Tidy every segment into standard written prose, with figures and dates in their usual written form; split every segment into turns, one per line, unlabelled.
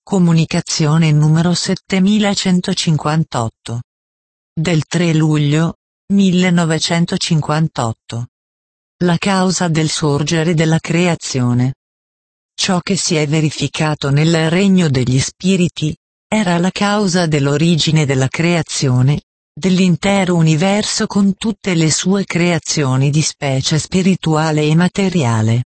Comunicazione numero 7158. Del 3 luglio 1958. La causa del sorgere della creazione. Ciò che si è verificato nel regno degli spiriti, era la causa dell'origine della creazione, dell'intero universo con tutte le sue creazioni di specie spirituale e materiale.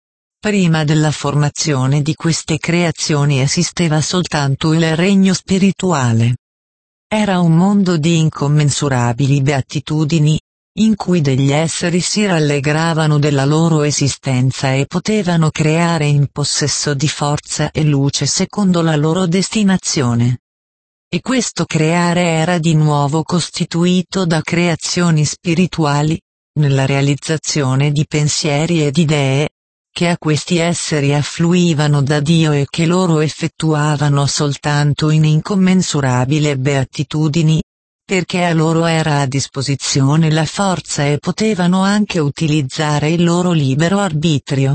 Prima della formazione di queste creazioni esisteva soltanto il regno spirituale. Era un mondo di incommensurabili beatitudini, in cui degli esseri si rallegravano della loro esistenza e potevano creare in possesso di forza e luce secondo la loro destinazione. E questo creare era di nuovo costituito da creazioni spirituali, nella realizzazione di pensieri ed idee, che a questi esseri affluivano da Dio e che loro effettuavano soltanto in incommensurabile beatitudini, perché a loro era a disposizione la forza e potevano anche utilizzare il loro libero arbitrio.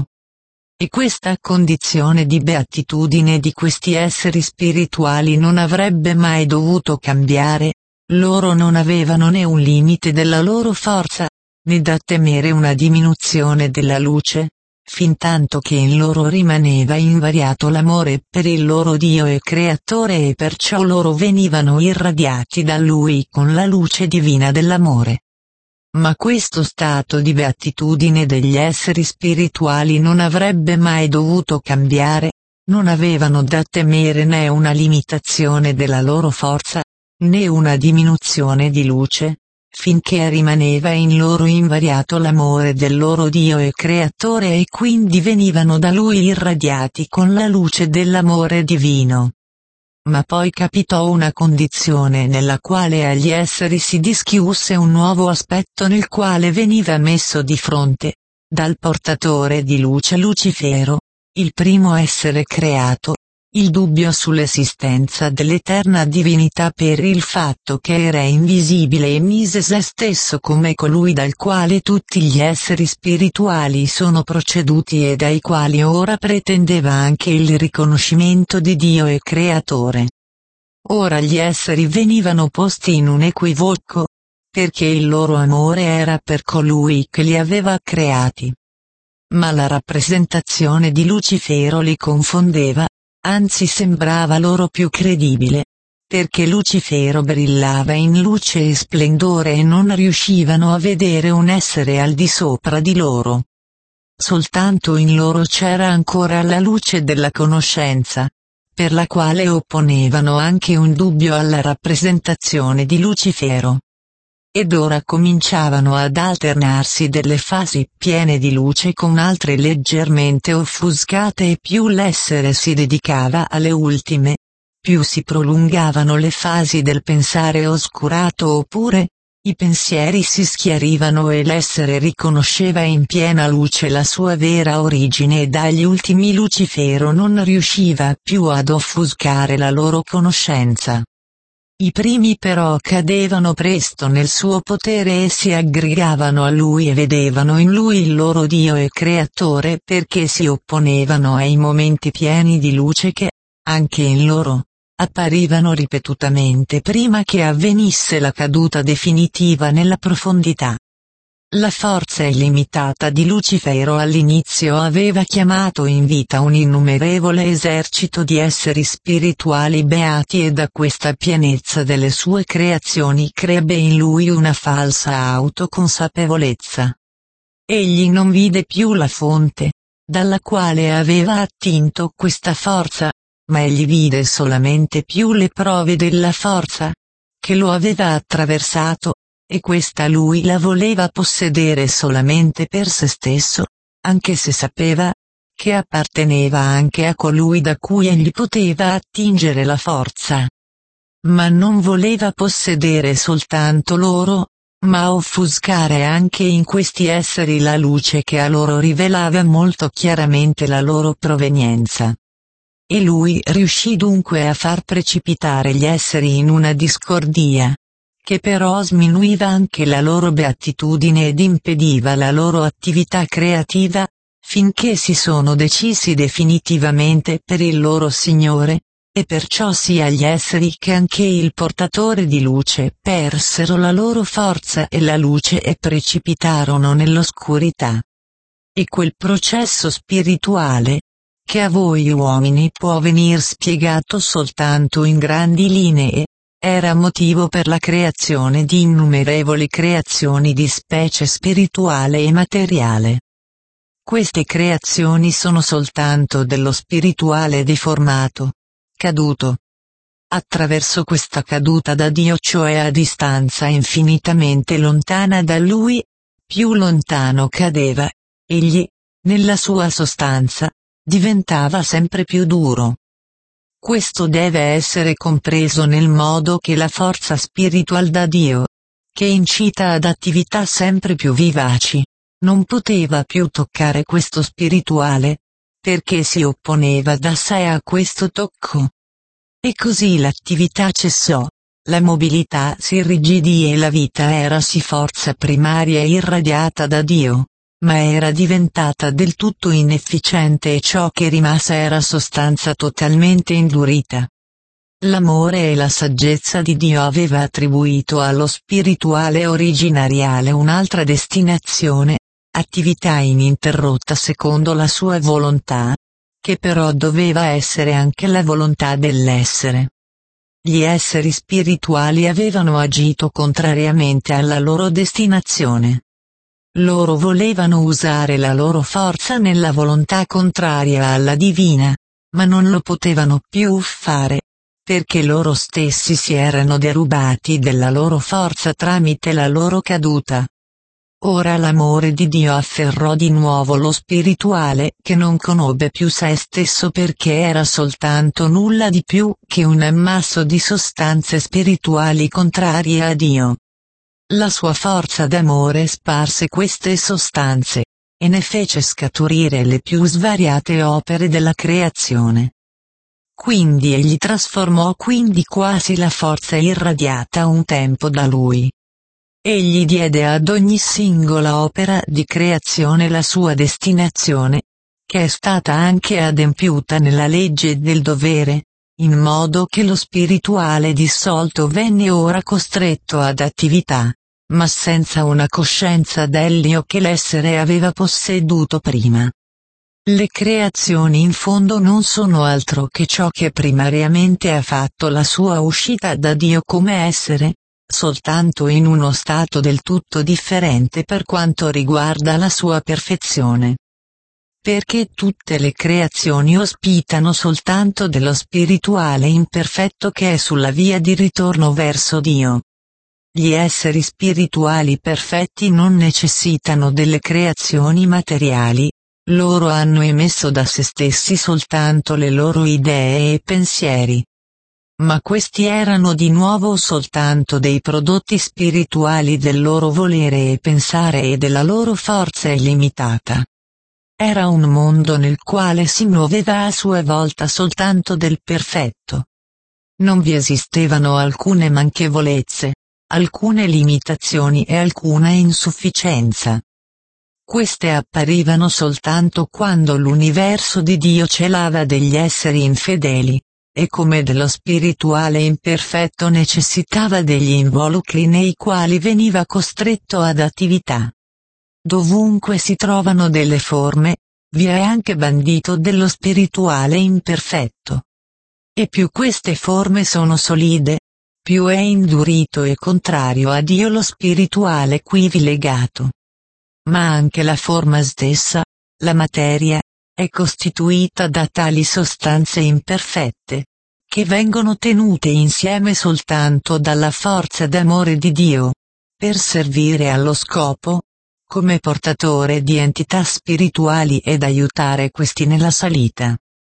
E questa condizione di beatitudine di questi esseri spirituali non avrebbe mai dovuto cambiare, loro non avevano né un limite della loro forza, né da temere una diminuzione della luce, fintanto che in loro rimaneva invariato l'amore per il loro Dio e Creatore e perciò loro venivano irradiati da Lui con la luce divina dell'amore. Ma questo stato di beatitudine degli esseri spirituali non avrebbe mai dovuto cambiare, non avevano da temere né una limitazione della loro forza, né una diminuzione di luce, finché rimaneva in loro invariato l'amore del loro Dio e Creatore e quindi venivano da Lui irradiati con la luce dell'amore divino. Ma poi capitò una condizione nella quale agli esseri si dischiuse un nuovo aspetto nel quale veniva messo di fronte, dal portatore di luce Lucifero, il primo essere creato, il dubbio sull'esistenza dell'eterna divinità per il fatto che era invisibile e mise se stesso come colui dal quale tutti gli esseri spirituali sono proceduti e dai quali ora pretendeva anche il riconoscimento di Dio e Creatore. Ora gli esseri venivano posti in un equivoco, perché il loro amore era per colui che li aveva creati. Ma la rappresentazione di Lucifero li confondeva, anzi sembrava loro più credibile, perché Lucifero brillava in luce e splendore e non riuscivano a vedere un essere al di sopra di loro. Soltanto in loro c'era ancora la luce della conoscenza, per la quale opponevano anche un dubbio alla rappresentazione di Lucifero. Ed ora cominciavano ad alternarsi delle fasi piene di luce con altre leggermente offuscate e più l'essere si dedicava alle ultime, più si prolungavano le fasi del pensare oscurato oppure, i pensieri si schiarivano e l'essere riconosceva in piena luce la sua vera origine e dagli ultimi Lucifero non riusciva più ad offuscare la loro conoscenza. I primi però cadevano presto nel suo potere e si aggregavano a lui e vedevano in lui il loro Dio e Creatore perché si opponevano ai momenti pieni di luce che, anche in loro, apparivano ripetutamente prima che avvenisse la caduta definitiva nella profondità. La forza illimitata di Lucifero all'inizio aveva chiamato in vita un innumerevole esercito di esseri spirituali beati e da questa pienezza delle sue creazioni crebbe in lui una falsa autoconsapevolezza. Egli non vide più la fonte, dalla quale aveva attinto questa forza, ma egli vide solamente più le prove della forza, che lo aveva attraversato, e questa lui la voleva possedere solamente per se stesso, anche se sapeva che apparteneva anche a colui da cui egli poteva attingere la forza. Ma non voleva possedere soltanto loro, ma offuscare anche in questi esseri la luce che a loro rivelava molto chiaramente la loro provenienza. E lui riuscì dunque a far precipitare gli esseri in una discordia, che però sminuiva anche la loro beatitudine ed impediva la loro attività creativa, finché si sono decisi definitivamente per il loro Signore, e perciò sia gli esseri che anche il portatore di luce persero la loro forza e la luce e precipitarono nell'oscurità. E quel processo spirituale, che a voi uomini può venir spiegato soltanto in grandi linee, era motivo per la creazione di innumerevoli creazioni di specie spirituale e materiale. Queste creazioni sono soltanto dello spirituale deformato, caduto. Attraverso questa caduta da Dio, cioè a distanza infinitamente lontana da Lui, più lontano cadeva, egli, nella sua sostanza, diventava sempre più duro. Questo deve essere compreso nel modo che la forza spiritual da Dio, che incita ad attività sempre più vivaci, non poteva più toccare questo spirituale, perché si opponeva da sé a questo tocco. E così l'attività cessò, la mobilità si irrigidì e la vita era sì forza primaria irradiata da Dio, ma era diventata del tutto inefficiente e ciò che rimase era sostanza totalmente indurita. L'amore e la saggezza di Dio aveva attribuito allo spirituale originariale un'altra destinazione, attività ininterrotta secondo la sua volontà, che però doveva essere anche la volontà dell'essere. Gli esseri spirituali avevano agito contrariamente alla loro destinazione. Loro volevano usare la loro forza nella volontà contraria alla divina, ma non lo potevano più fare, perché loro stessi si erano derubati della loro forza tramite la loro caduta. Ora l'amore di Dio afferrò di nuovo lo spirituale che non conobbe più se stesso perché era soltanto nulla di più che un ammasso di sostanze spirituali contrarie a Dio. La sua forza d'amore sparse queste sostanze, e ne fece scaturire le più svariate opere della creazione. Quindi egli trasformò quindi quasi la forza irradiata un tempo da lui. Egli diede ad ogni singola opera di creazione la sua destinazione, che è stata anche adempiuta nella legge del dovere, in modo che lo spirituale dissolto venne ora costretto ad attività, ma senza una coscienza dell'io che l'essere aveva posseduto prima. Le creazioni in fondo non sono altro che ciò che primariamente ha fatto la sua uscita da Dio come essere, soltanto in uno stato del tutto differente per quanto riguarda la sua perfezione. Perché tutte le creazioni ospitano soltanto dello spirituale imperfetto che è sulla via di ritorno verso Dio. Gli esseri spirituali perfetti non necessitano delle creazioni materiali, loro hanno emesso da se stessi soltanto le loro idee e pensieri. Ma questi erano di nuovo soltanto dei prodotti spirituali del loro volere e pensare e della loro forza illimitata. Era un mondo nel quale si muoveva a sua volta soltanto del perfetto. Non vi esistevano alcune manchevolezze, alcune limitazioni e alcuna insufficienza. Queste apparivano soltanto quando l'universo di Dio celava degli esseri infedeli, e come dello spirituale imperfetto necessitava degli involucri nei quali veniva costretto ad attività. Dovunque si trovano delle forme, vi è anche bandito dello spirituale imperfetto. E più queste forme sono solide, più è indurito e contrario a Dio lo spirituale quivi legato. Ma anche la forma stessa, la materia, è costituita da tali sostanze imperfette, che vengono tenute insieme soltanto dalla forza d'amore di Dio, per servire allo scopo, come portatore di entità spirituali ed aiutare questi nella salita.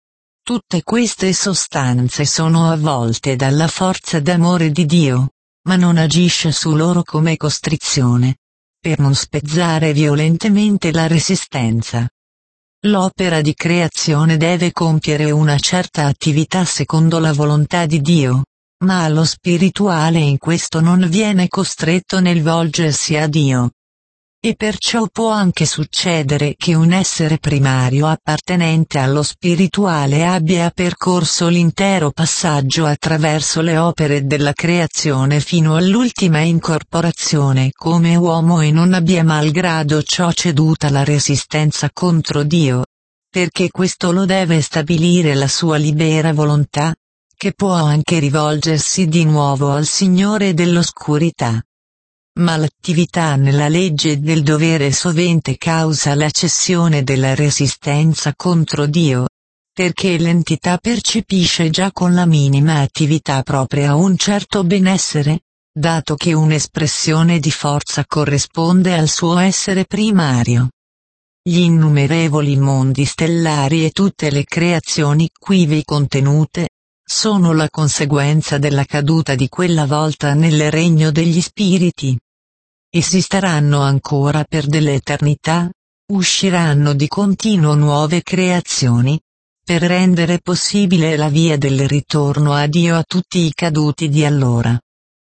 Tutte queste sostanze sono avvolte dalla forza d'amore di Dio, ma non agisce su loro come costrizione, per non spezzare violentemente la resistenza. L'opera di creazione deve compiere una certa attività secondo la volontà di Dio, ma lo spirituale in questo non viene costretto nel volgersi a Dio. e perciò può anche succedere che un essere primario appartenente allo spirituale abbia percorso l'intero passaggio attraverso le opere della creazione fino all'ultima incorporazione come uomo e non abbia malgrado ciò ceduta la resistenza contro Dio, perché questo lo deve stabilire la sua libera volontà, che può anche rivolgersi di nuovo al Signore dell'oscurità. Ma l'attività nella legge del dovere sovente causa la cessione della resistenza contro Dio, perché l'entità percepisce già con la minima attività propria un certo benessere, dato che un'espressione di forza corrisponde al suo essere primario. Gli innumerevoli mondi stellari e tutte le creazioni quivi contenute, sono la conseguenza della caduta di quella volta nel regno degli spiriti. Esisteranno ancora per delle eternità, usciranno di continuo nuove creazioni, per rendere possibile la via del ritorno a Dio a tutti i caduti di allora.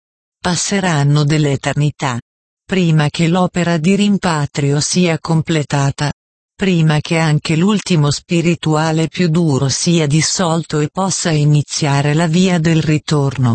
Passeranno delle eternità, prima che l'opera di rimpatrio sia completata, prima che anche l'ultimo spirituale più duro sia dissolto e possa iniziare la via del ritorno.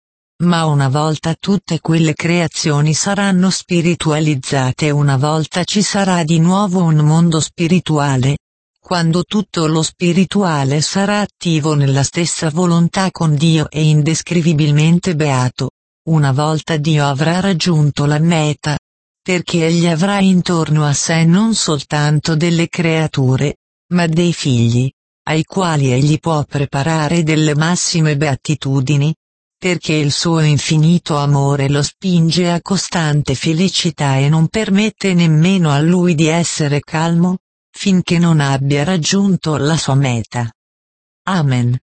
Ma una volta tutte quelle creazioni saranno spiritualizzate e una volta ci sarà di nuovo un mondo spirituale, quando tutto lo spirituale sarà attivo nella stessa volontà con Dio e indescrivibilmente beato, una volta Dio avrà raggiunto la meta, perché egli avrà intorno a sé non soltanto delle creature, ma dei figli, ai quali egli può preparare delle massime beatitudini, perché il suo infinito amore lo spinge a costante felicità e non permette nemmeno a lui di essere calmo, finché non abbia raggiunto la sua meta. Amen.